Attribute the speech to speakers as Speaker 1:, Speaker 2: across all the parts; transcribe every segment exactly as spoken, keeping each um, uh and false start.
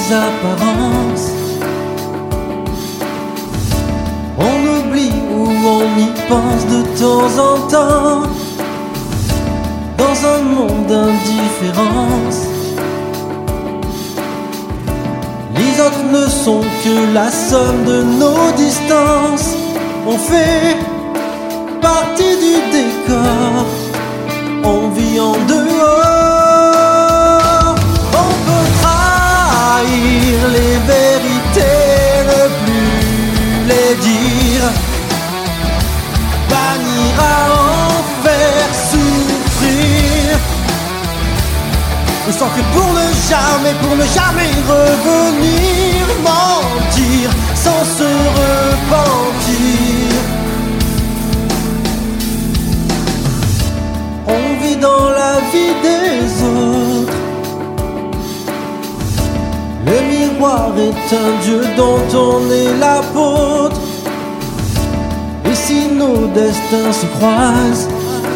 Speaker 1: les apparences. On oublie ou on y pense de temps en temps. Dans un monde d'indifférence, les autres ne sont que la somme de nos distances. On fait partie du décor, on vit en dehors. On peut trahir les vérités, ne plus les dire, bannir à en faire souffrir, ou s'enfuir pour ne jamais, pour ne jamais revenir, mentir sans se repentir. On vit dans la vie des autres. Le miroir est un dieu dont on est l'apôtre. Et si nos destins se croisent,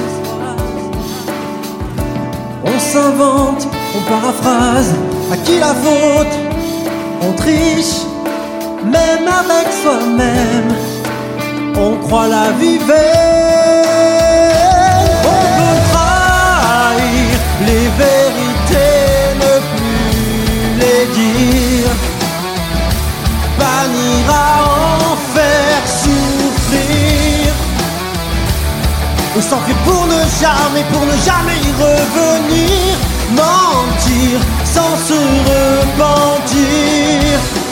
Speaker 1: on s'invente, on paraphrase. À qui la faute? On triche, même avec soi-même. On croit la vie vaine. On peut trahir les vérités, ne plus les dire, bannir à en faire souffrir, ou s'enfuir pour ne jamais, pour ne jamais y revenir, mentir sans se repentir.